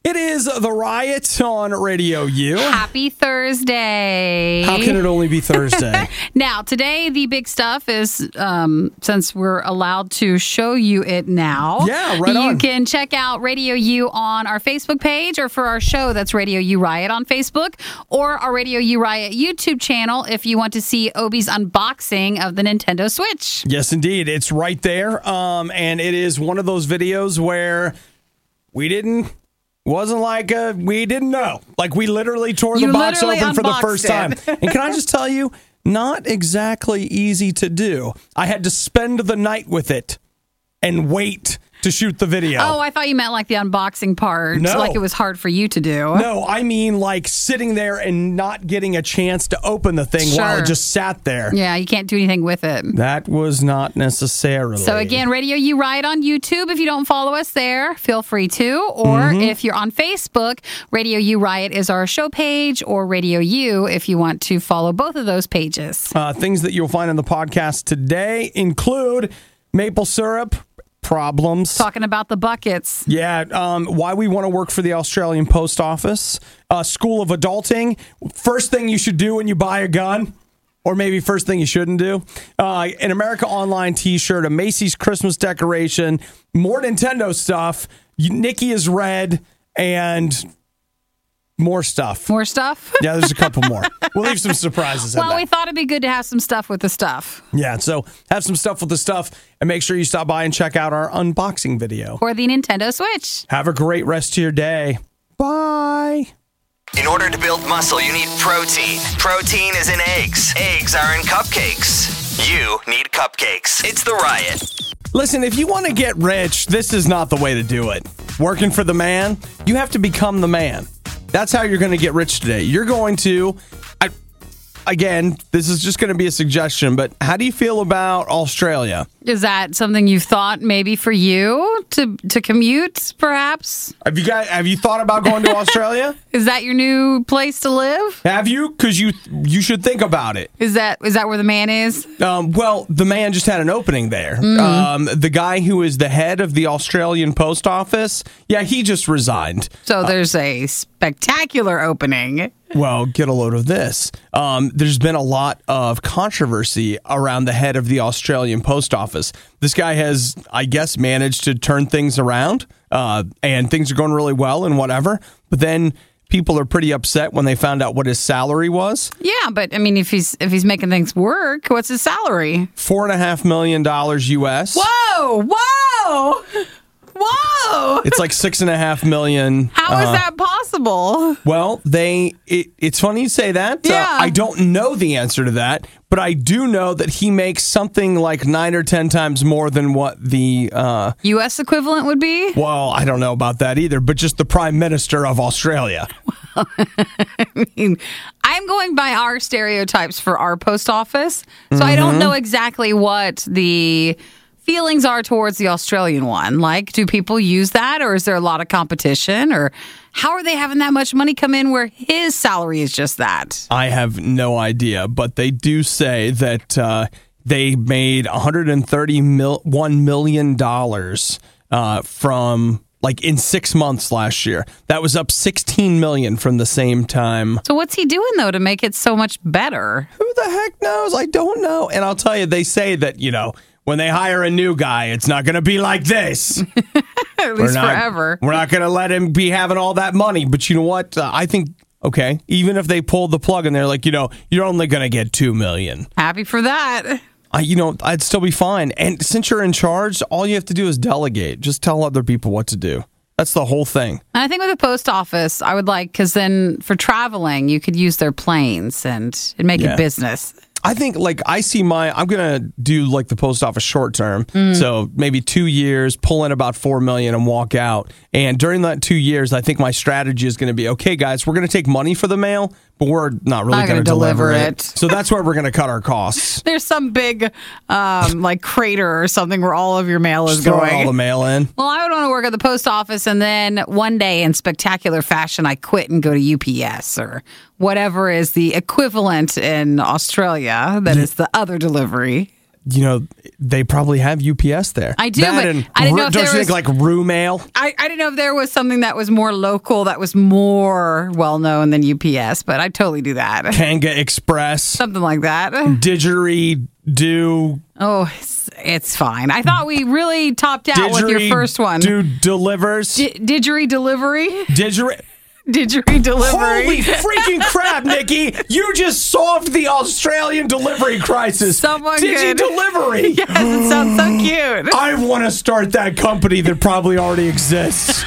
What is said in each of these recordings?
It is The Riot on Radio U. Happy Thursday. How can it only be Thursday? Now, today, the big stuff is, since we're allowed to show you it now, Yeah, right on. You can check out Radio U on our Facebook page, or for our show, that's Radio U Riot on Facebook, or our Radio U Riot YouTube channel if you want to see Obi's unboxing of the Nintendo Switch. Yes, indeed. It's right there. And it is one of those videos where we didn't know. Like, we literally tore the box open for the first time. And can I just tell you, not exactly easy to do. I had to spend the night with it and wait to shoot the video. Oh, I thought you meant like the unboxing part. No. Like it was hard for you to do. No, I mean like sitting there and not getting a chance to open the thing while it just sat there. Yeah, you can't do anything with it. That was not necessarily. So again, Radio U Riot on YouTube. If you don't follow us there, feel free to. Or if you're on Facebook, Radio U Riot is our show page, or Radio U if you want to follow both of those pages. Things that you'll find in the podcast today include maple syrup problems. Talking about the buckets. Yeah, why we want to work for the Australian Post Office. School of Adulting. First thing you should do when you buy a gun. Or maybe first thing you shouldn't do. An America Online t-shirt, a Macy's Christmas decoration, more Nintendo stuff, Nikki is red, and more stuff. More stuff? Yeah, there's a couple more. We'll leave some surprises in Well, that. we thought it'd be good to have some stuff with the stuff. Yeah, so have some stuff with the stuff, and make sure you stop by and check out our unboxing video. For the Nintendo Switch. Have a great rest of your day. Bye. In order to build muscle, you need protein. Protein is in eggs. Eggs are in cupcakes. You need cupcakes. It's The Riot. Listen, if you want to get rich, this is not the way to do it. Working for the man, you have to become the man. That's how you're going to get rich today. You're going to, again, this is just going to be a suggestion, but how do you feel about Australia? Is that something you've thought maybe for you to commute, perhaps? Have you thought about going to Australia? Is that your new place to live? Have you? Because you should think about it. Is that where the man is? Well, the man just had an opening there. The guy who is the head of the Australian Post Office, yeah, he just resigned. So there's a spectacular opening. Well, get a load of this. There's been a lot of controversy around the head of the Australian Post Office. This guy has, I guess, managed to turn things around, and things are going really well and whatever. But then people are pretty upset when they found out what his salary was. Yeah, but I mean, if he's making things work, what's his salary? $4.5 million US. Whoa! It's like $6.5 million. How is that possible? Well, it's funny you say that. Yeah. I don't know the answer to that, but I do know that he makes something like 9 or 10 times more than what the U.S. equivalent would be? Well, I don't know about that either, but just the Prime Minister of Australia. I mean, I'm going by our stereotypes for our post office, so I don't know exactly what the feelings are towards the Australian one. Like, do people use that, or is there a lot of competition, or how are they having that much money come in where his salary is just that? I have no idea, but they do say that they made $131 million from, like, in 6 months last year. That was up $16 million from the same time. So what's he doing, though, to make it so much better? Who the heck knows? I don't know. And I'll tell you, they say that, when they hire a new guy, it's not going to be like this. At least forever. We're not going to let him be having all that money. But you know what? I think, okay, even if they pulled the plug and they're like, you're only going to get $2 million. Happy for that. I'd still be fine. And since you're in charge, all you have to do is delegate. Just tell other people what to do. That's the whole thing. And I think with the post office, I would like, because then for traveling, you could use their planes and make it business. I think, I'm going to do, the post office short term. So maybe 2 years, pull in about $4 million and walk out. And during that 2 years, I think my strategy is going to be, okay, guys, we're going to take money for the mail, but we're not really going to deliver it. So that's where we're going to cut our costs. There's some big, crater or something where all of your mail is Just throw going. all the mail in. Well, I would want to work at the post office, and then one day in spectacular fashion, I quit and go to UPS or whatever is the equivalent in Australia that is the other delivery. they probably have UPS there. I do, That but and I didn't know if don't there you was- think like Rue Mail? I didn't know if there was something that was more local, that was more well-known than UPS, but I'd totally do that. Kanga Express, Something like that. Didgeridoo, Oh, it's fine. I thought we really topped out with your first one. Didgeridoo delivers. Didgeridoo delivery? Didgeridoo. Didgeridoo delivery. Holy freaking crap, Nikki! You just solved the Australian delivery crisis. Someone Digi could- Delivery. Yes, it sounds so cute. I want to start that company that probably already exists.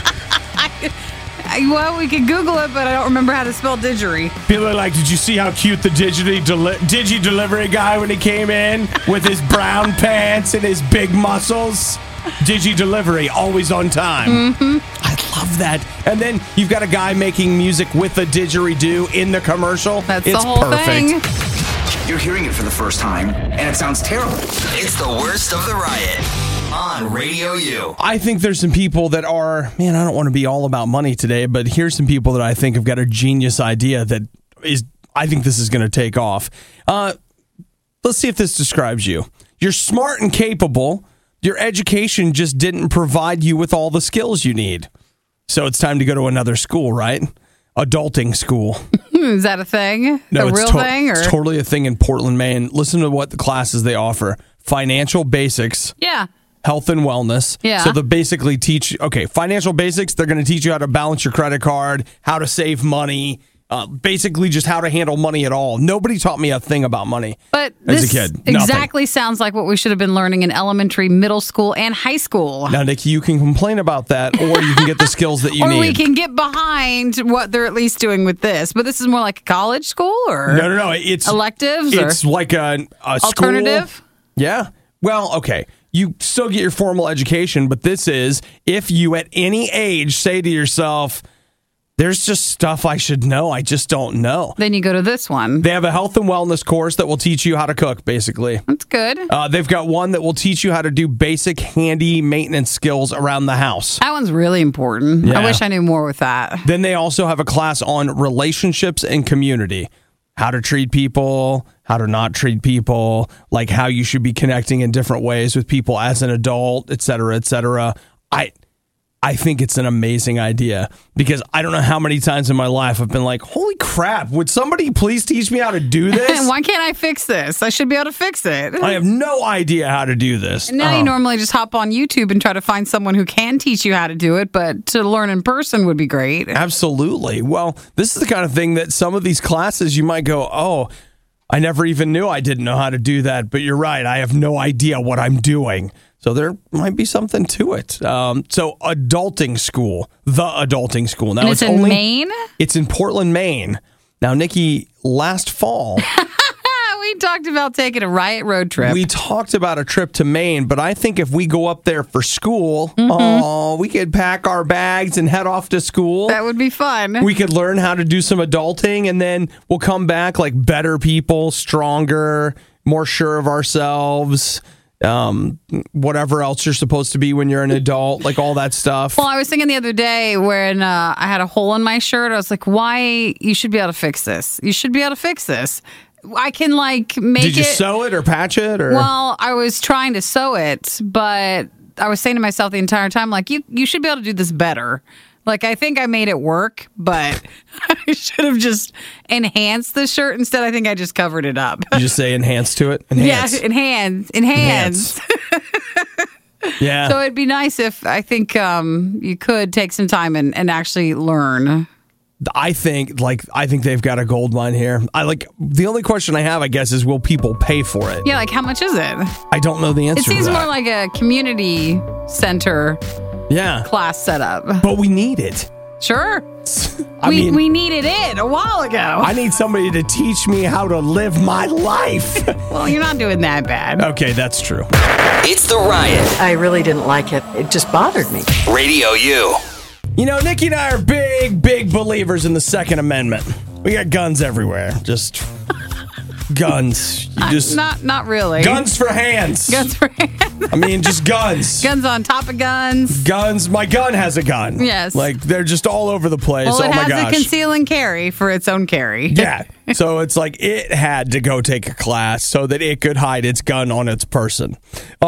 Well, we could Google it, but I don't remember how to spell didgeridoo. People are like, did you see how cute the Digi Delivery guy when he came in with his brown pants and his big muscles? Digi Delivery, always on time. Mm-hmm. I love that. And then you've got a guy making music with a didgeridoo in the commercial. That's it's the whole perfect. thing. You're hearing it for the first time, and it sounds terrible. It's the worst of the riot on Radio U. I think there's some people that are, man, I don't want to be all about money today, but here's some people that I think have got a genius idea that is, I think this is going to take off. Let's see if this describes you. You're smart and capable. Your education just didn't provide you with all the skills you need. So it's time to go to another school, right? Adulting school. Is that a thing? No, a real thing? Or? It's totally a thing in Portland, Maine. Listen to what the classes they offer. Financial basics. Yeah. Health and wellness. Yeah. So they basically teach, financial basics, they're going to teach you how to balance your credit card, how to save money, basically just how to handle money at all. Nobody taught me a thing about money But as this a kid. exactly sounds like what we should have been learning in elementary, middle school, and high school. Now, Nikki, you can complain about that, or you can get the skills that you Or need. we can get behind what they're at least doing with this. But this is more like a college school or No. It's electives It's or like a alternative? School. Yeah. Well, okay. You still get your formal education, but this is if you at any age say to yourself, there's just stuff I should know. I just don't know. Then you go to this one. They have a health and wellness course that will teach you how to cook, basically. That's good. They've got one that will teach you how to do basic handy maintenance skills around the house. That one's really important. Yeah. I wish I knew more with that. Then they also have a class on relationships and community. How to treat people, how to not treat people, like how you should be connecting in different ways with people as an adult, et cetera, et cetera. I think it's an amazing idea because I don't know how many times in my life I've been like, holy crap, would somebody please teach me how to do this? Why can't I fix this? I should be able to fix it. I have no idea how to do this. And now you normally just hop on YouTube and try to find someone who can teach you how to do it, but to learn in person would be great. Absolutely. Well, this is the kind of thing that some of these classes you might go, oh, I never even knew I didn't know how to do that. But you're right. I have no idea what I'm doing. So there might be something to it. So adulting school, the adulting school. Now And it's in Maine? It's in Portland, Maine. Now, Nikki, last fall, We talked about taking a Riot road trip. we talked about a trip to Maine, but I think if we go up there for school, we could pack our bags and head off to school. That would be fun. We could learn how to do some adulting, and then we'll come back like better people, stronger, more sure of ourselves, whatever else you're supposed to be when you're an adult, like all that stuff. Well, I was thinking the other day when I had a hole in my shirt. I was like, why? You should be able to fix this. You should be able to fix this. I can make Did you it. sew it or patch it? Or Well, I was trying to sew it, but I was saying to myself the entire time, like, you should be able to do this better. Like, I think I made it work, but I should have just enhanced the shirt. Instead, I think I just covered it up. you just say enhance to it? Enhance. Yeah, enhance. Yeah. So it'd be nice if I think you could take some time and actually learn. I think they've got a gold mine here. The only question I have, I guess, is will people pay for it? Yeah, like how much is it? I don't know the answer It seems to that. more like a community center Yeah. class setup. But we need it. Sure. I mean, we needed it a while ago. I need somebody to teach me how to live my life. Well, you're not doing that bad. Okay, that's true. It's the riot. I really didn't like it. It just bothered me. Radio U. You know, Nikki and I are big believers in the Second Amendment. We got guns everywhere. Just Guns. You just not really. guns for hands. Guns for hands. I mean, just guns. Guns on top of guns. Guns. My gun has a gun. Yes. Like they're just all over the place. Well, Oh it my has gosh. a conceal and carry for its own carry. Yeah. So it's like it had to go take a class so that it could hide its gun on its person.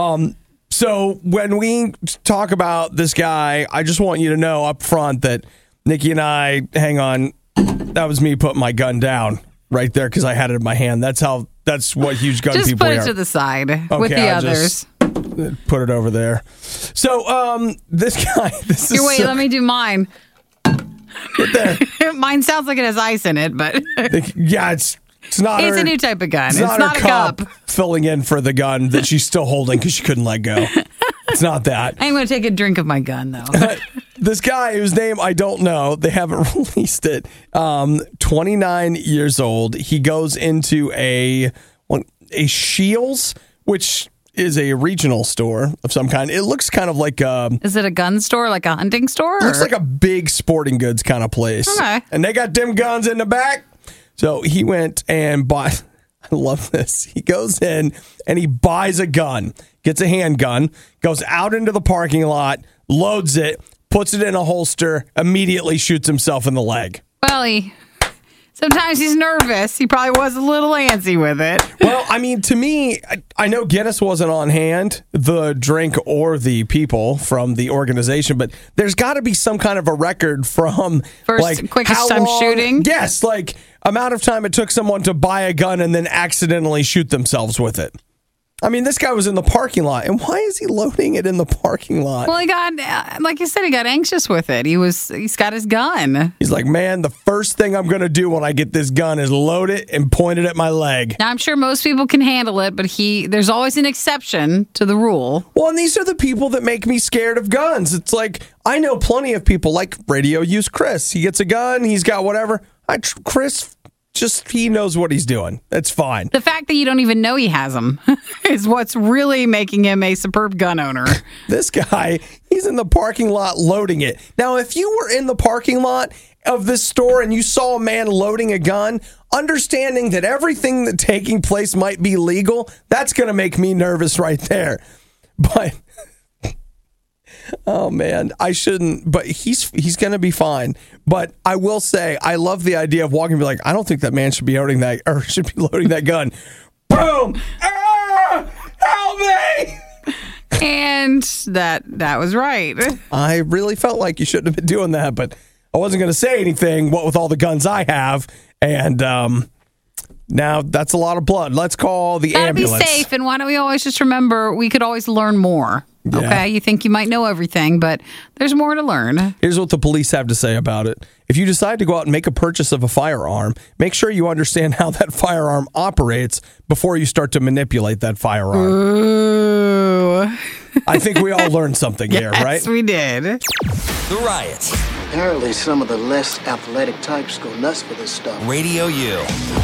So when we talk about this guy, I just want you to know up front that Nikki and I, hang on, that was me putting my gun down right there because I had it in my hand. That's what huge gun Just people put are. it to the side with Okay, the I'll others. just put it over there. So this guy, this is Wait, let me do mine. get there. Mine sounds like it has ice in it, but Yeah, it's not. it's her, a new type of gun. It's It's not not her a cup. filling in for the gun that she's still holding because she couldn't let go. It's not that. I'm going to take a drink of my gun, though. This guy whose name I don't know, they haven't released it. 29 years old. He goes into a Scheels, which is a regional store of some kind. It looks kind of like Is it a gun store, like a hunting store? looks or- like a big sporting goods kind of place. Okay. And they got them guns in the back. So he went and bought. I love this. He goes in and he buys a gun, gets a handgun, goes out into the parking lot, loads it, puts it in a holster, immediately shoots himself in the leg. Well, sometimes he's nervous. He probably was a little antsy with it. Well, I mean, to me, I know Guinness wasn't on hand, the drink or the people from the organization, but there's got to be some kind of a record from Quickest how time long- shooting? Yes, like amount of time it took someone to buy a gun and then accidentally shoot themselves with it. I mean, this guy was in the parking lot, and why is he loading it in the parking lot? Well, he got, like you said, he got anxious with it. He's got his gun. He's like, man, the first thing I'm going to do when I get this gun is load it and point it at my leg. Now, I'm sure most people can handle it, but there's always an exception to the rule. Well, and these are the people that make me scared of guns. It's like, I know plenty of people like Radio Use Chris. He gets a gun, he's got whatever. Chris, he knows what he's doing. That's fine. The fact that you don't even know he has them is what's really making him a superb gun owner. This guy, he's in the parking lot loading it. Now, if you were in the parking lot of this store and you saw a man loading a gun, understanding that everything that's taking place might be legal, that's going to make me nervous right there. But oh man, I shouldn't. But he's going to be fine. But I will say, I love the idea of walking and be like, I don't think that man should be loading that gun. Boom! Ah, help me! And that was right. I really felt like you shouldn't have been doing that, but I wasn't going to say anything. What with all the guns I have, and now that's a lot of blood. Let's call the Gotta ambulance. be safe, and why don't we always just remember we could always learn more? Yeah. Okay, you think you might know everything, but there's more to learn. Here's what the police have to say about it. If you decide to go out and make a purchase of a firearm, make sure you understand how that firearm operates before you start to manipulate that firearm. Ooh. I think we all learned something here, right? Yes, we did. The Riot. Apparently, some of the less athletic types go nuts for this stuff. Radio U.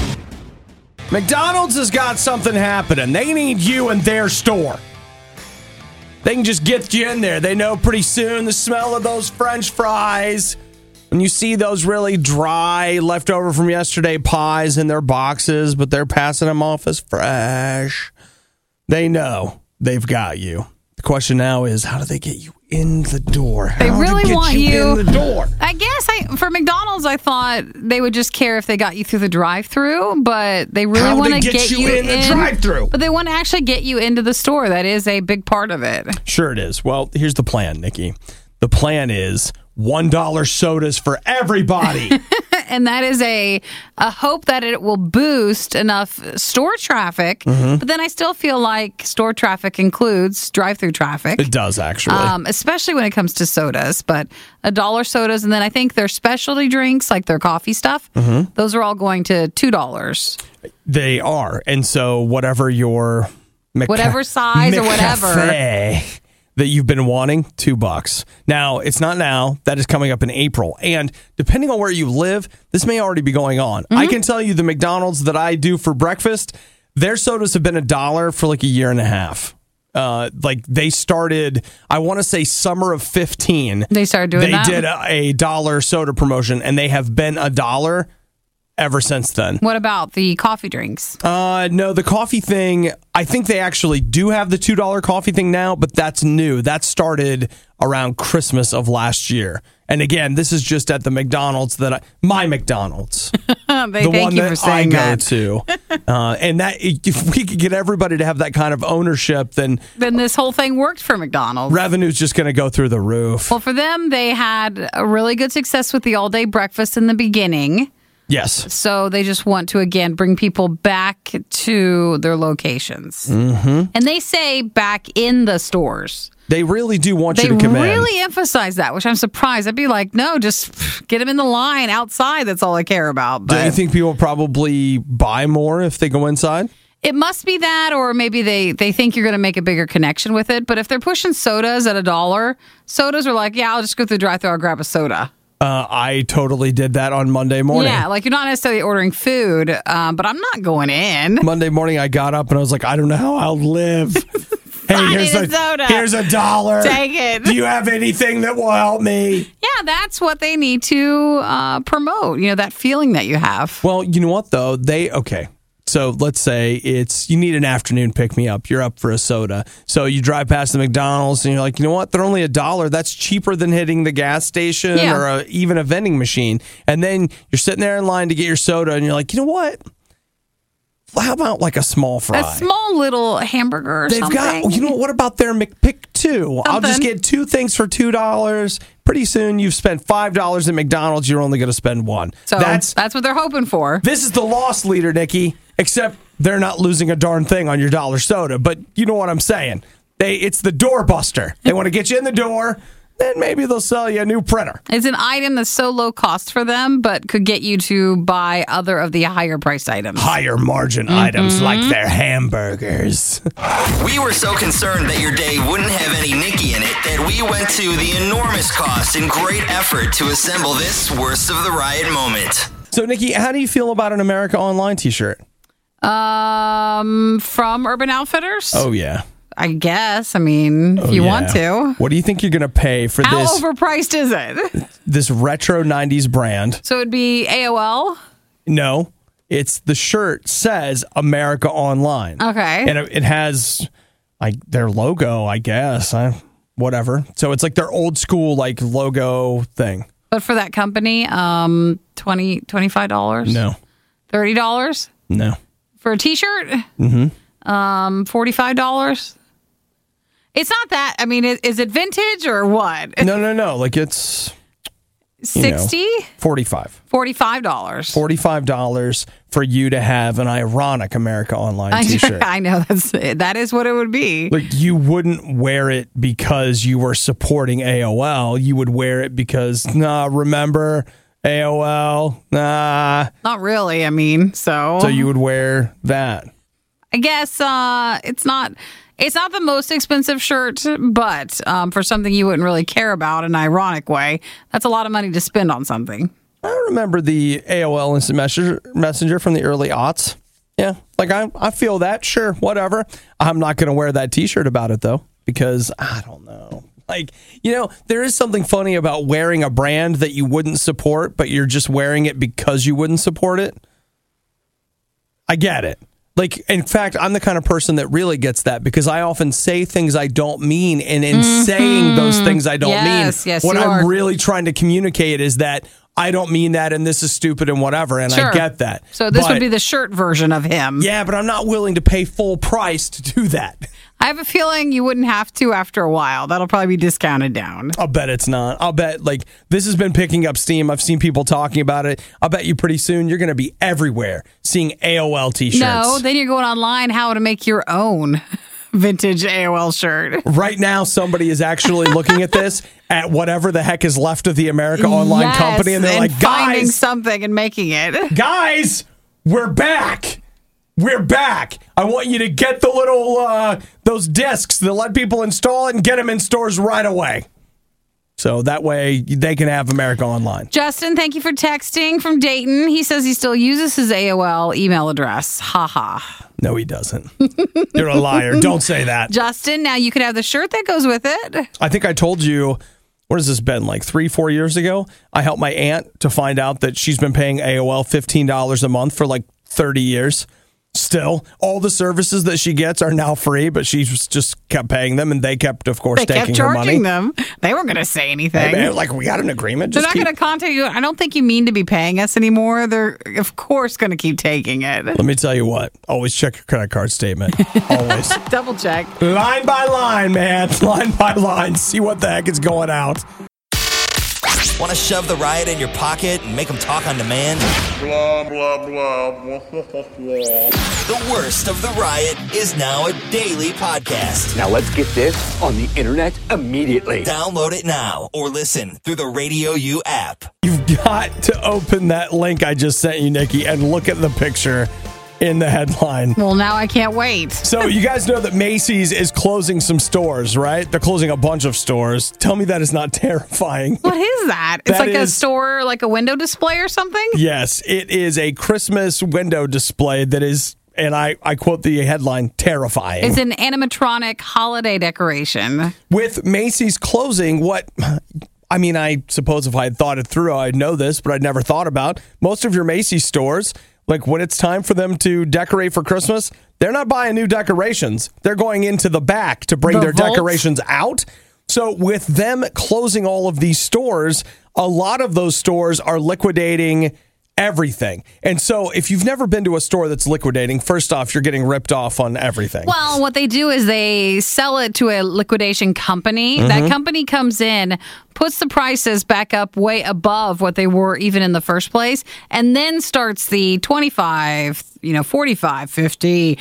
McDonald's has got something happening. They need you in their store. They can just get you in there. They know pretty soon the smell of those French fries. When you see those really dry, leftover from yesterday pies in their boxes, but they're passing them off as fresh, they know they've got you. The question now is, how do they get you in the door? They How really to get want you you in the door. I guess for McDonald's, I thought they would just care if they got you through the drive-through, but they really How want to to get you in the in drive-thru. But they want to actually get you into the store. That is a big part of it. Sure it is. Well, here's the plan, Nikki. The plan is $1 sodas for everybody. And that is a hope that it will boost enough store traffic. Mm-hmm. But then I still feel like store traffic includes drive-through traffic. It does, actually. Especially when it comes to sodas, but $1 sodas, and then I think their specialty drinks, like their coffee stuff, Mm-hmm. those are all going to $2. They are. And so whatever your Whatever size or whatever. McCafe that you've been wanting, $2. Now, it's not now. That is coming up in April. And depending on where you live, this may already be going on. Mm-hmm. I can tell you the McDonald's that I do for breakfast, their sodas have been $1 for like a year and a half. Like they started, I want to say summer of 15. They started doing that? They did a $1 soda promotion, and they have been $1 ever since then. What about the coffee drinks? No, the coffee thing, I think they actually do have the $2 coffee thing now, but that's new. That started around Christmas of last year. And again, this is just at the McDonald's my McDonald's. They the thank one you that for saying I go that. to. And that if we could get everybody to have that kind of ownership, then Then this whole thing worked for McDonald's. revenue's just going to go through the roof. Well, for them, they had a really good success with the all-day breakfast in the beginning. Yes. So they just want to, again, bring people back to their locations. Mm-hmm. And they say back in the stores. They really do want They you to come in. really emphasize that, which I'm surprised. I'd be like, no, just get them in the line outside. That's all I care about. Do you But think people probably buy more if they go inside? it must be that, or maybe they think you're going to make a bigger connection with it. But if they're pushing sodas at $1, sodas are like, yeah, I'll just go through the drive-thru, I'll grab a soda. I totally did that on Monday morning. Yeah, like you're not necessarily ordering food, but I'm not going in. Monday morning, I got up and I was like, I don't know how I'll live. Hey, I need a soda. here's $1. Take it. Do you have anything that will help me? Yeah, that's what they need to promote, that feeling that you have. Well, you know what, though? Okay. So let's say you need an afternoon pick-me-up. You're up for a soda. So you drive past the McDonald's and you're like, you know what? They're only $1. That's cheaper than hitting the gas station Yeah. or even a vending machine. And then you're sitting there in line to get your soda and you're like, you know what? How about like a small fry? A small little hamburger or They've something. got, what about their McPick 2? I'll just Something. get 2 things for $2. Pretty soon you've spent $5 at McDonald's. You're only going to spend 1. So that's what they're hoping for. This is the loss leader, Nikki, except they're not losing a darn thing on your dollar soda. But you know what I'm saying. It's the doorbuster. They want to get you in the door. Then maybe they'll sell you a new printer. It's an item that's so low cost for them, but could get you to buy other of the higher priced items. Higher margin items like their hamburgers. We were so concerned that your day wouldn't have any Nikki in it that we went to the enormous cost and great effort to assemble this worst of the riot moment. So, Nikki, how do you feel about an America Online t-shirt? From Urban Outfitters? Oh, yeah. I guess. I mean, if you want to. What do you think you're going to pay for How this overpriced is it? this retro 90s brand? So it'd be AOL? No, it's the shirt says America Online. Okay. And it has their logo, I guess. Whatever. So it's like their old school logo thing. But for that company, $25? No. $30? No. For a t-shirt? Mm-hmm. $45? It's not that. I mean, is it vintage or what? No. It's 60? 45. $45. $45 for you to have an ironic America Online t-shirt. I know that is what it would be. Like, you wouldn't wear it because you were supporting AOL. You would wear it because, remember AOL? Nah. Not really. I mean, So you would wear that. I guess it's not the most expensive shirt, but for something you wouldn't really care about in an ironic way, that's a lot of money to spend on something. I remember the AOL Instant Messenger from the early aughts. Yeah, I feel that. Sure, whatever. I'm not going to wear that T-shirt about it, though, because I don't know. There is something funny about wearing a brand that you wouldn't support, but you're just wearing it because you wouldn't support it. I get it. In fact, I'm the kind of person that really gets that because I often say things I don't mean. And in saying those things I don't mean, what I'm really trying to communicate is that I don't mean that and this is stupid and whatever. And I get that. So this would be the shirt version of him. Yeah, but I'm not willing to pay full price to do that. I have a feeling you wouldn't have to after a while. That'll probably be discounted down. I'll bet it's not. I'll bet this has been picking up steam. I've seen people talking about it. I'll bet you pretty soon you're going to be everywhere seeing AOL t-shirts. No, then you're going online how to make your own vintage AOL shirt. Right now, somebody is actually looking at this at whatever the heck is left of the America Online company, and they're like, finding guys, something and making it. Guys, we're back. We're back. I want you to get the little, those discs that let people install it and get them in stores right away. So that way they can have America Online. Justin, thank you for texting from Dayton. He says he still uses his AOL email address. Ha ha. No, he doesn't. You're a liar. Don't say that. Justin, now you could have the shirt that goes with it. I think I told you what has this been, like 3-4 years ago? I helped my aunt to find out that she's been paying AOL $15 a month for like 30 years. Still, all the services that she gets are now free, but she just kept paying them, and they kept, of course, taking her money. They kept charging them. They weren't going to say anything. Hey, man, like, we got an agreement. They're not going to contact you. I don't think you mean to be paying us anymore. They're, of course, going to keep taking it. Let me tell you what. Always check your credit card statement. Always. Double check. Line by line, man. Line by line. See what the heck is going out. Want to shove the riot in your pocket and make them talk on demand? Blah, blah, blah. The worst of the riot is now a daily podcast. Now let's get this on the internet immediately. Download it now or listen through the Radio U app. You've got to open that link I just sent you, Nikki, and look at the picture in the headline. Well, now I can't wait. So you guys know that Macy's is closing some stores, right? They're closing a bunch of stores. Tell me that is not terrifying. What is that? It's That like a is- store, like a window display or something? Yes, it is a Christmas window display that is, and I quote the headline, terrifying. It's an animatronic holiday decoration. With Macy's closing, I suppose if I had thought it through, I'd know this, but I'd never thought about. Most of your Macy's stores, like when it's time for them to decorate for Christmas, they're not buying new decorations. They're going into the back to bring The their vault? decorations out. So with them closing all of these stores, a lot of those stores are liquidating everything. And so if you've never been to a store that's liquidating, first off, you're getting ripped off on everything. Well, what they do is they sell it to a liquidation company. That company comes in, puts the prices back up way above what they were even in the first place, and then starts the 25, 45, 50,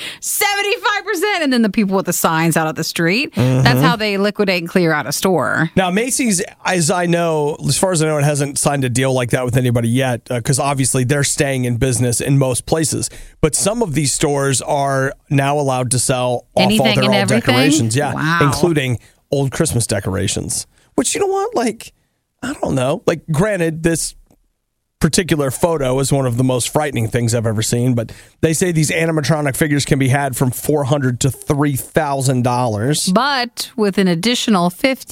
75%, and then the people with the signs out at the street. That's how they liquidate and clear out a store. Now, Macy's, as far as I know, it hasn't signed a deal like that with anybody yet, because obviously they're staying in business in most places. But some of these stores are now allowed to sell off all Anything their and old everything? decorations. Yeah, Wow. including old Christmas decorations. Which, you know what? Like, I don't know. Like, granted, this particular photo is one of the most frightening things I've ever seen, but they say these animatronic figures can be had from $400 to $3,000. But with an additional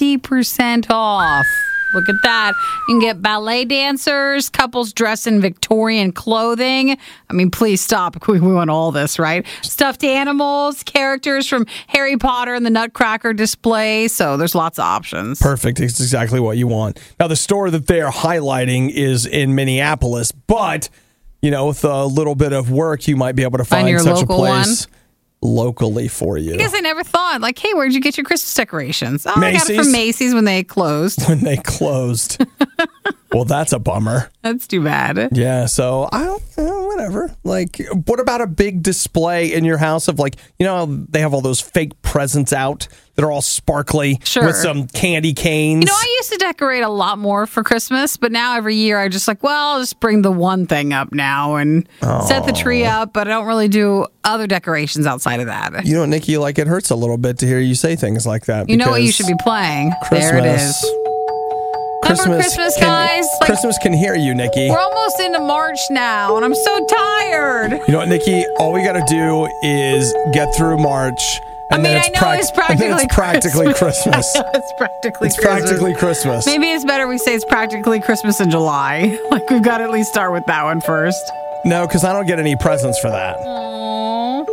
50% off. Look at that. You can get ballet dancers, couples dressed in Victorian clothing. I mean, please stop. We want all this, right? Stuffed animals, characters from Harry Potter and the Nutcracker display. So there's lots of options. Perfect. It's exactly what you want. Now, the store that they are highlighting is in Minneapolis, but, with a little bit of work, you might be able to find your such a local place locally for you. I guess I never thought, like, hey, where'd you get your Christmas decorations? Oh, I got it Macy's? from Macy's when they closed. When they closed. Well, that's a bummer. That's too bad. Yeah, so whatever. Like, what about a big display in your house of, like, they have all those fake presents out that are all sparkly Sure. with some candy canes. I used to decorate a lot more for Christmas, but now every year I just I'll just bring the one thing up now and set the tree up, but I don't really do other decorations outside of that. You know what, Nikki, like, it hurts a little bit to hear you say things like that. You know what you because should be playing. There it is. Remember Christmas, guys? Christmas can hear you, Nikki. We're almost into March now, and I'm so tired. You know what, Nikki? All we got to do is get through March. And then I know it's practically Christmas. It's practically It's Christmas. practically Christmas. Maybe it's better we say it's practically Christmas in July. Like, we've got to at least start with that one first. No, because I don't get any presents for that. Aww.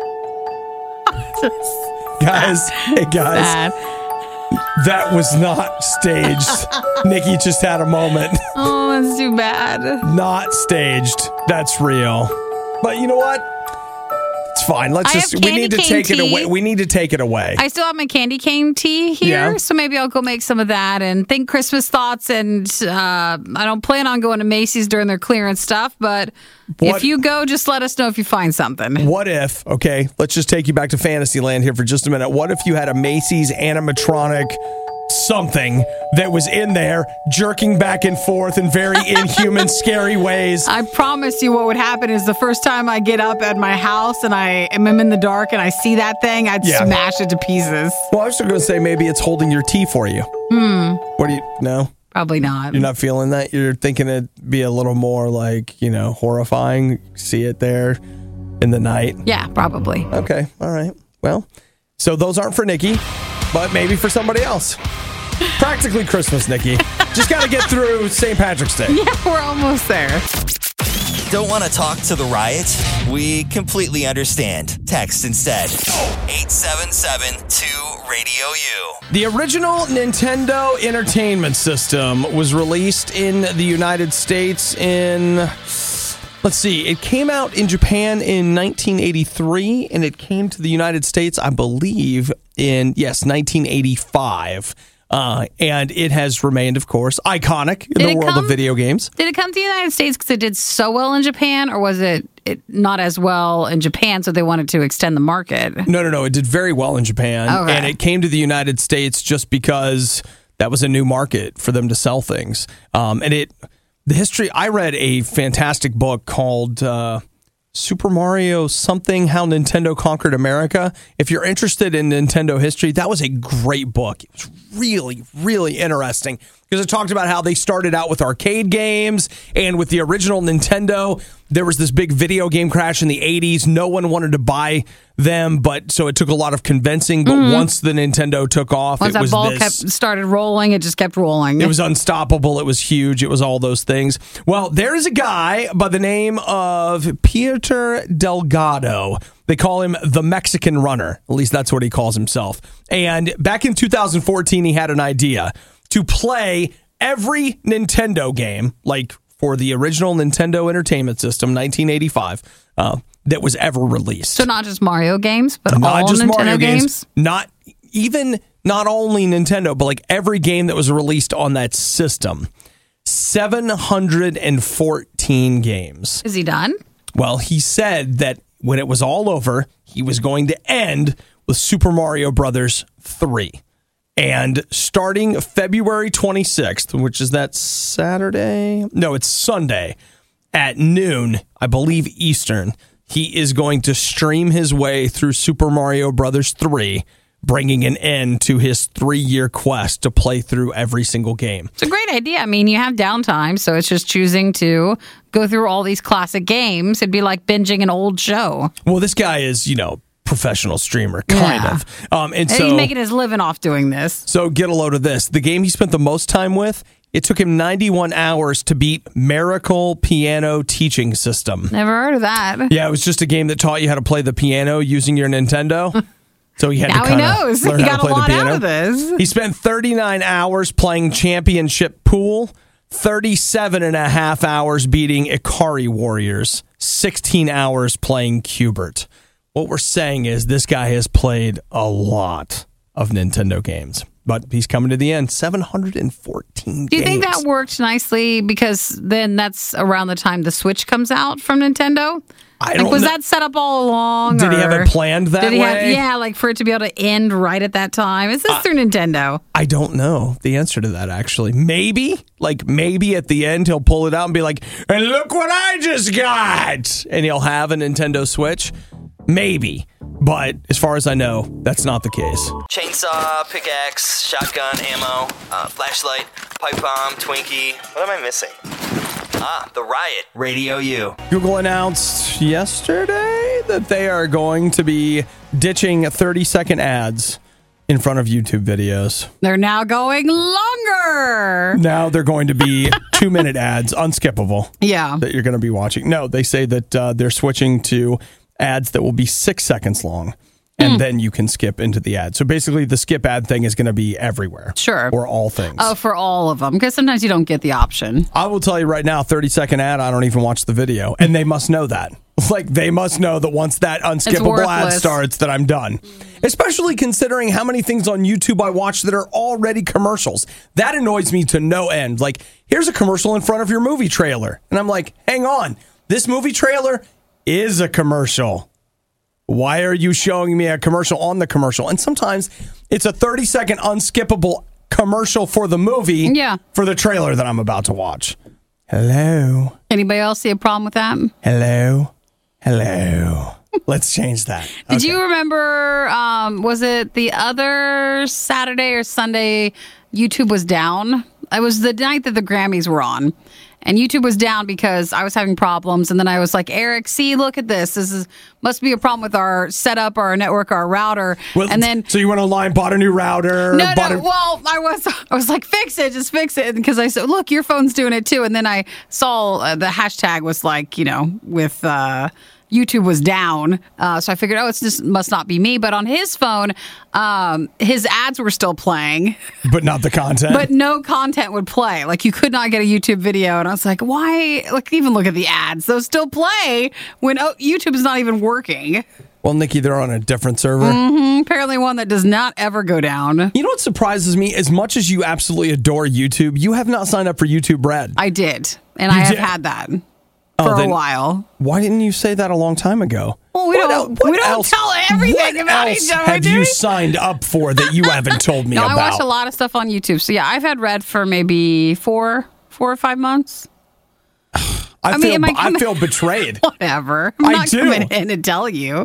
Hey guys, Sad. that was not staged. Nikki just had a moment. Oh, that's too bad. Not staged. That's real. But you know what? It's fine. I have we need to candy cane take it tea. away. We need to take it away. I still have my candy cane tea here, Yeah. so maybe I'll go make some of that and think Christmas thoughts. And I don't plan on going to Macy's during their clearance stuff, but if you go, just let us know if you find something. What if, okay, let's just take you back to Fantasyland here for just a minute. What if you had a Macy's animatronic something that was in there jerking back and forth in very inhuman, scary ways? I promise you what would happen is the first time I get up at my house and I am in the dark and I see that thing, I'd smash it to pieces. Well, I was still going to say maybe it's holding your tea for you. What do you, no? Probably not. You're not feeling that? You're thinking it'd be a little more like, horrifying? See it there in the night? Yeah, probably. Okay. All right. Well, so those aren't for Nikki, but maybe for somebody else. Practically Christmas, Nikki. Just got to get through St. Patrick's Day. Yeah, we're almost there. Don't want to talk to the riot? We completely understand. Text instead. 877-2-RADIO-U. The original Nintendo Entertainment System was released in the United States in, let's see, it came out in Japan in 1983, and it came to the United States, I believe, in, 1985. And it has remained, of course, iconic in the world of video games. Did it come to the United States because it did so well in Japan, or was it not as well in Japan, so they wanted to extend the market? No. It did very well in Japan, Okay. and it came to the United States just because that was a new market for them to sell things. The history, I read a fantastic book called Super Mario something, How Nintendo Conquered America. If you're interested in Nintendo history, that was a great book. It was really, really interesting because it talked about how they started out with arcade games, and with the original Nintendo, there was this big video game crash in the 80s. No one wanted to buy them, but so it took a lot of convincing. But once the Nintendo took off, Once it was that ball started rolling, it just kept rolling. It was unstoppable. It was huge. It was all those things. Well, there is a guy by the name of Peter Delgado. They call him the Mexican Runner. At least that's what he calls himself. And back in 2014, he had an idea to play every Nintendo game, like for the original Nintendo Entertainment System, 1985, that was ever released. So not just Mario games, but Not all just Nintendo Mario games? Not only Nintendo, but like every game that was released on that system. 714 games. Is he done? Well, he said that when it was all over, he was going to end with Super Mario Brothers 3. And starting February 26th, which is that Saturday? No, it's Sunday at noon, I believe Eastern, he is going to stream his way through Super Mario Brothers 3, bringing an end to his 3-year quest to play through every single game. It's a great idea. I mean, you have downtime, so it's just choosing to go through all these classic games. It'd be like binging an old show. Well, this guy is, professional streamer, kind of. And so he's making his living off doing this. So get a load of this. The game he spent the most time with, it took him 91 hours to beat Miracle Piano Teaching System. Never heard of that. Yeah, it was just a game that taught you how to play the piano using your Nintendo. So he had Now to he kind of knows. learn He how got to play a lot the piano. out of this. He spent 39 hours playing Championship Pool, 37 and a half hours beating Ikari Warriors, 16 hours playing Q*bert. What we're saying is this guy has played a lot of Nintendo games, but he's coming to the end. 714 games. Do you think that worked nicely? Because then that's around the time the Switch comes out from Nintendo? I don't was know. that set up all along? Did he have it planned that way? Like for it to be able to end right at that time? Is this through Nintendo? I don't know the answer to that, actually. Maybe at the end he'll pull it out and be like, and look what I just got! And he'll have a Nintendo Switch. Maybe. But as far as I know, that's not the case. Chainsaw, pickaxe, shotgun, ammo, flashlight, pipe bomb, Twinkie. What am I missing? The Riot Radio U. Google announced yesterday that they are going to be ditching 30-second ads in front of YouTube videos. They're now going longer. Now they're going to be 2-minute ads, unskippable. Yeah. That you're going to be watching. No, they say that they're switching to ads that will be 6 seconds long, and then you can skip into the ad. So basically, the skip ad thing is going to be everywhere. Sure. Or all things. Oh, for all of them. Because sometimes you don't get the option. I will tell you right now, 30-second ad, I don't even watch the video. And they must know that. Like, they must know that once that unskippable ad starts, that I'm done. Especially considering how many things on YouTube I watch that are already commercials. That annoys me to no end. Like, here's a commercial in front of your movie trailer. And I'm like, hang on. This movie trailer is a commercial. Why are you showing me a commercial on the commercial? And sometimes it's a 30-second unskippable commercial for the movie for the trailer that I'm about to watch. Hello. Anybody else see a problem with that? Hello. Let's change that. Did you remember, was it the other Saturday or Sunday YouTube was down? It was the night that the Grammys were on. and YouTube was down because I was having problems. And then I was like, Eric, see, look at this. Must be a problem with our setup, our network, our router. Well, and then so you went online, bought a new router. well, I was like, fix it, just fix it, because I said, look, your phone's doing it too. And then I saw the hashtag was like, with YouTube was down. So I figured, it just must not be me. But on his phone, his ads were still playing. But not the content. But no content would play. Like, you could not get a YouTube video. And I was like, why? Like, even look at the ads. Those still play when YouTube is not even working. Well, Nikki, they're on a different server. Mm-hmm. Apparently one that does not ever go down. You know what surprises me? As much as you absolutely adore YouTube, you have not signed up for YouTube Red. I did. And I have had that for a while. Why didn't you say that a long time ago? Well, we don't tell everything about each other. Have you signed up for that you haven't told me about? I watch a lot of stuff on YouTube. So yeah, I've had Red for maybe 4 or 5 months. I feel betrayed. Whatever. I'm not coming in to tell you.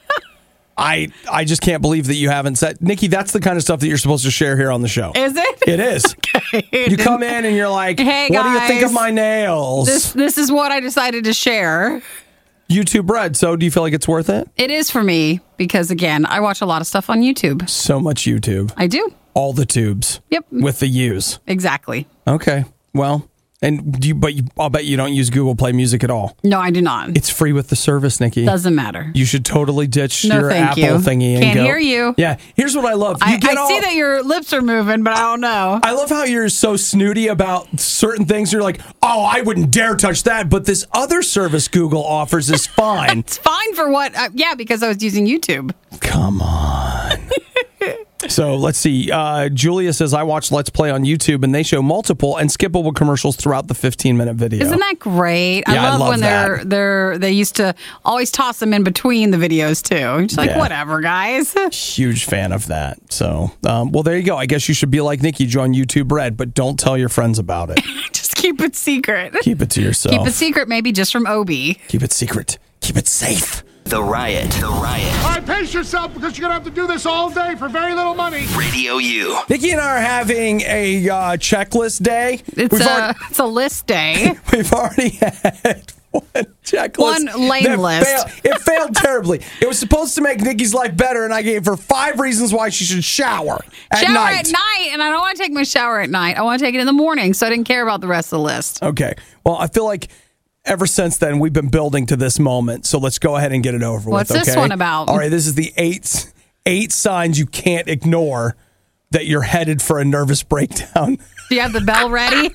I just can't believe that you haven't said. Nikki, that's the kind of stuff that you're supposed to share here on the show. Is it? It is. Okay. You come in and you're like, hey, what guys, do you think of my nails? This is what I decided to share. YouTube Red. So do you feel like it's worth it? It is for me because, again, I watch a lot of stuff on YouTube. So much YouTube. I do. All the tubes. Yep. With the U's. Exactly. Okay. Well, and I'll bet you don't use Google Play Music at all. No, I do not. It's free with the service, Nikki. Doesn't matter. You should totally ditch your thank Apple you. thingy and Can't go. hear you. Yeah. Here's what I love. I see that your lips are moving, but I don't know. I love how you're so snooty about certain things. You're like, oh, I wouldn't dare touch that. But this other service Google offers is fine. It's fine for what? Because I was using YouTube. Come on. So let's see. Julia says, I watch Let's Play on YouTube, and they show multiple and skippable commercials throughout the 15-minute video. Isn't that great? Yeah, I love when that. they used to always toss them in between the videos too. Just like, whatever, guys. Huge fan of that. So, well, there you go. I guess you should be like Nikki, join YouTube Red, but don't tell your friends about it. Just keep it secret. Keep it to yourself. Keep it secret, maybe just from Obi. Keep it secret. Keep it safe. The Riot. All right, pace yourself because you're going to have to do this all day for very little money. Radio U. Nikki and I are having a checklist day. It's a list day. We've already had one checklist. One lame list. It failed terribly. It was supposed to make Nikki's life better, and I gave her 5 reasons why she should shower at night. And I don't want to take my shower at night. I want to take it in the morning, so I didn't care about the rest of the list. Okay. Well, I feel like ever since then, we've been building to this moment. So let's go ahead and get it over with. What's this one about? All right, this is the eight signs you can't ignore that you're headed for a nervous breakdown. Do you have the bell ready?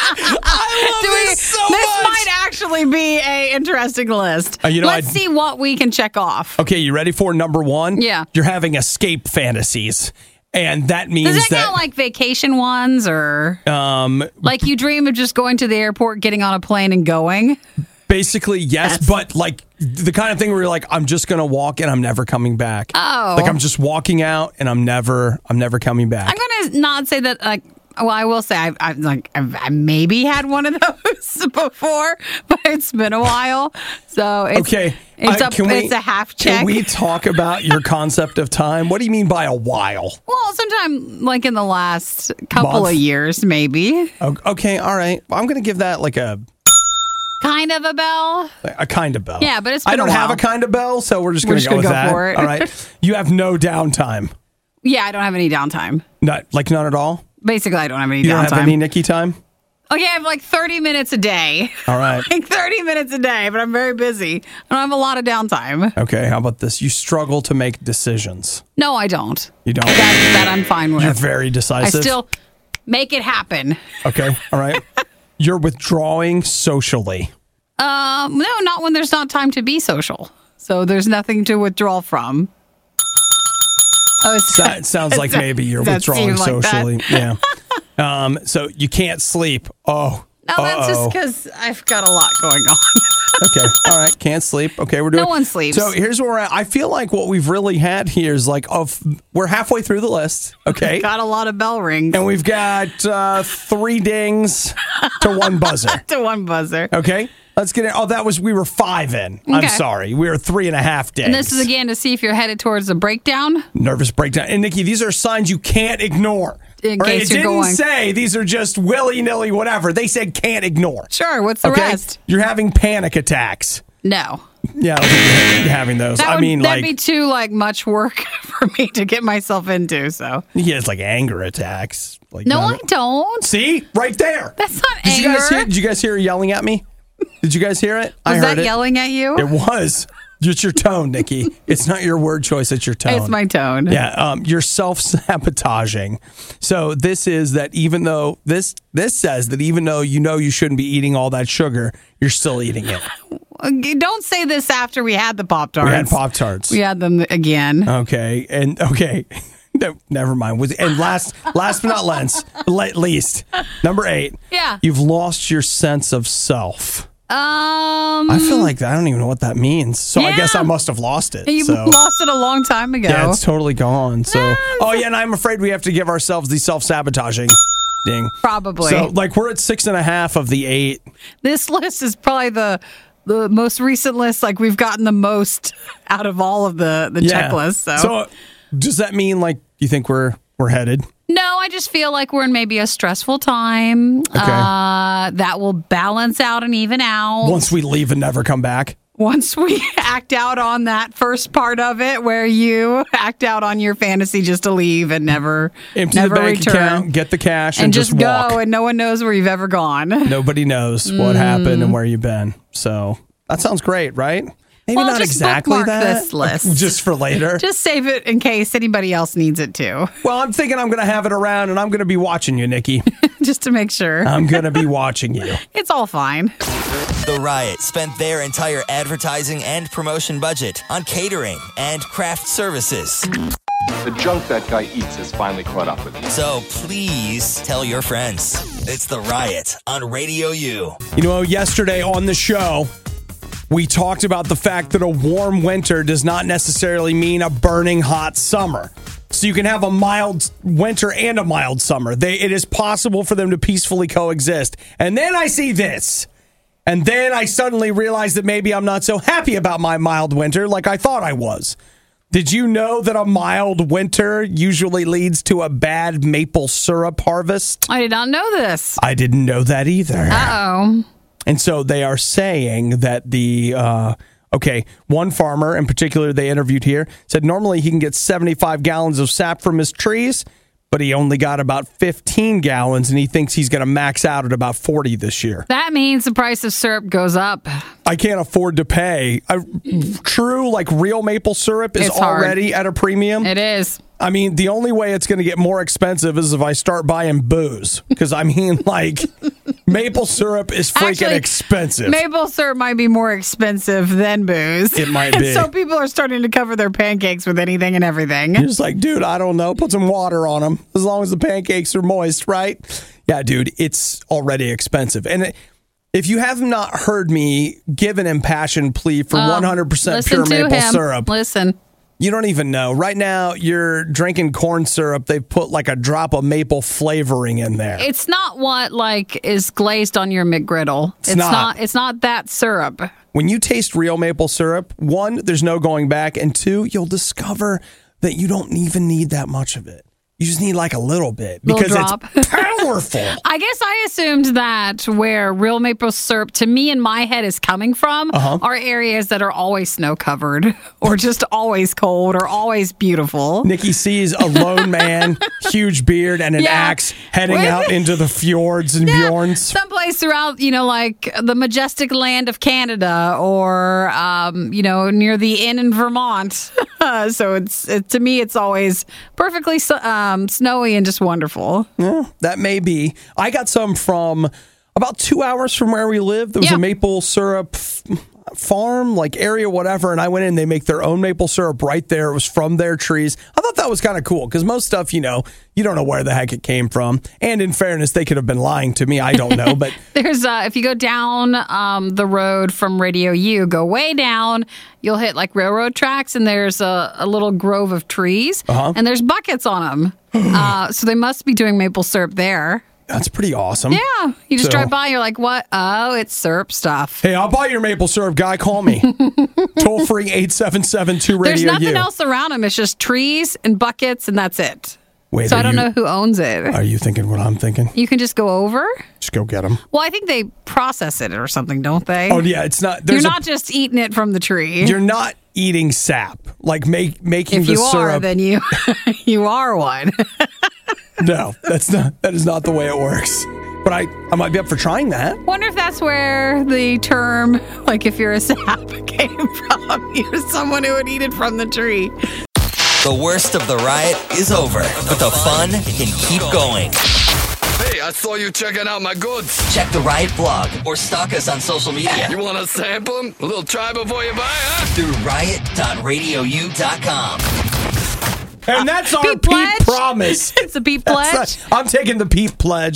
I love this so much. This might actually be an interesting list. Let's see what we can check off. Okay, you ready for number 1? Yeah. You're having escape fantasies. And that means Does that count like vacation ones or like you dream of just going to the airport, getting on a plane and going? Basically, yes, but like the kind of thing where you're like, I'm just going to walk and I'm never coming back. Oh. Like I'm just walking out and I'm never coming back. I'm going to not say that well, I will say I maybe had one of those before, but it's been a while. So it's okay. It's a half check. Can we talk about your concept of time? What do you mean by a while? Well, sometime like in the last couple of years, maybe. Okay, all right. I'm going to give that like a kind of a bell. A kind of bell. Yeah, but it's been I don't have a kind of bell, so we're just going to go with that. For it. All right. You have no downtime. Yeah, I don't have any downtime. None at all? Basically, I don't have any downtime. You don't have any Nikki time? Okay, I have like 30 minutes a day. All right. Like 30 minutes a day, but I'm very busy. I don't have a lot of downtime. Okay, how about this? You struggle to make decisions. No, I don't. You don't? That I'm fine with. You're very decisive. I still make it happen. Okay, all right. You're withdrawing socially. No, not when there's not time to be social. So there's nothing to withdraw from. Oh, it sounds like maybe you're withdrawing socially. Yeah. So you can't sleep. Oh. No, that's just because I've got a lot going on. Okay. All right. Can't sleep. Okay. No one sleeps. So here's where we're at. I feel like what we've really had here is like, we're halfway through the list. Okay. Got a lot of bell rings. And we've got 3 dings to 1 buzzer. To 1 buzzer. Okay. Let's get it. Oh, we were 5 in. Okay. I'm sorry. We were 3.5 dings. And this is again to see if you're headed towards a breakdown. Nervous breakdown. And Nikki, these are signs you can't ignore. in Or case it you're didn't going. say these are just willy-nilly whatever. They said can't ignore. Sure, what's the rest? You're having panic attacks. No. Yeah, I don't think you're having those. That'd like be too much work for me to get myself into. So he has like anger attacks. Like no, I don't. See, right there. That's not Did anger. Did you guys hear her yelling at me? Did you guys hear it? I Was heard that it. yelling at you? It was. It's your tone, Nikki. It's not your word choice. It's your tone. It's my tone. Yeah, you're self-sabotaging. So this is that even though this says that even though you know you shouldn't be eating all that sugar, you're still eating it. Don't say this after we had the Pop-Tarts. We had Pop-Tarts. We had them again. Okay. No, never mind. And last but not least, number 8. Yeah. You've lost your sense of self. I feel like I don't even know what that means. So I guess Yeah. I must have lost it. You so. lost it a long time ago. Yeah, it's totally gone. So, and I'm afraid we have to give ourselves the self-sabotaging ding. Probably. So, we're at 6.5 of the 8. This list is probably the most recent list. Like, we've gotten the most out of all of the checklists. So does that mean you think we're headed? no, I just feel like we're in maybe a stressful time. Okay. That will balance out and even out. Once we leave and never come back. Once we act out on that first part of it, where you act out on your fantasy just to leave and never Empty the bank return, account, get the cash, and just go, walk. and no one knows where you've ever gone. Nobody knows what happened and where you've been. So that sounds great, right? Maybe Well, not just exactly bookmark that. this list. Just for later. Just save it in case anybody else needs it too. Well, I'm thinking I'm going to have it around and I'm going to be watching you, Nikki. Just to make sure. I'm going to be watching you. It's all fine. The Riot spent their entire advertising and promotion budget on catering and craft services. The junk that guy eats has finally caught up with me. So please tell your friends. It's The Riot on Radio U. You know, yesterday on the show, we talked about the fact that a warm winter does not necessarily mean a burning hot summer. So you can have a mild winter and a mild summer. It is possible for them to peacefully coexist. And then I see this. And then I suddenly realize that maybe I'm not so happy about my mild winter like I thought I was. Did you know that a mild winter usually leads to a bad maple syrup harvest? I did not know this. I didn't know that either. Uh-oh. And so they are saying that one farmer in particular they interviewed here said normally he can get 75 gallons of sap from his trees, but he only got about 15 gallons, and he thinks he's going to max out at about 40 this year. That means the price of syrup goes up. I can't afford to pay. True, real maple syrup is It's hard. already at a premium. It is. I mean, the only way it's going to get more expensive is if I start buying booze. Because, maple syrup is freaking Actually, expensive. Maple syrup might be more expensive than booze. It might And be. so people are starting to cover their pancakes with anything and everything. You're just like, dude, I don't know. Put some water on them. As long as the pancakes are moist, right? Yeah, dude, it's already expensive. And if you have not heard me give an impassioned plea for 100% pure maple syrup, Listen. you don't even know. Right now, you're drinking corn syrup. They've put a drop of maple flavoring in there. It's not what is glazed on your McGriddle. It's not. It's not that syrup. When you taste real maple syrup, 1, there's no going back, and 2, you'll discover that you don't even need that much of it. You just need a little bit because it's powerful. I guess I assumed that where real maple syrup, to me in my head, is coming from are areas that are always snow covered or just always cold or always beautiful. Nikki sees a lone man, huge beard, and an axe heading out into the fjords and bjorns. Someplace throughout, the majestic land of Canada or, near the inn in Vermont. So to me, it's always perfectly snowy and just wonderful. Yeah, that may be. I got some from about 2 hours from where we live. There was a maple syrup farm, area, whatever, and I went in. They make their own maple syrup right there. It was from their trees. I thought that was kind of cool because most stuff, you don't know where the heck it came from. And in fairness, they could have been lying to me. I don't know, but there's if you go down the road from Radio U, go way down, you'll hit railroad tracks, and there's a little grove of trees, and there's buckets on them. So they must be doing maple syrup there. That's pretty awesome. Yeah. You just drive by, you're like, what? Oh, it's syrup stuff. Hey, I'll buy your maple syrup, guy. Call me. Toll free 877-2-RADIO-U. There's nothing else around them. It's just trees and buckets, and that's it. Wait, So I don't know who owns it. Are you thinking what I'm thinking? You can just go over? Just go get them. Well, I think they process it or something, don't they? Oh, yeah. It's not. You're not just eating it from the tree. You're not eating sap. Like making if the you syrup. are, then you you are one. No, that is not the way it works. But I might be up for trying that. Wonder if that's where the term, like if you're a sap, came from. You're someone who would eat it from the tree. The worst of the riot is over, but the fun can keep going. Hey, I saw you checking out my goods. Check the Riot blog or stalk us on social media. You want to sample them? A little try before you buy, huh? Through riot.radiou.com. And that's our Peep Peep pledge? promise. It's a Peep pledge. I'm taking the Peep pledge.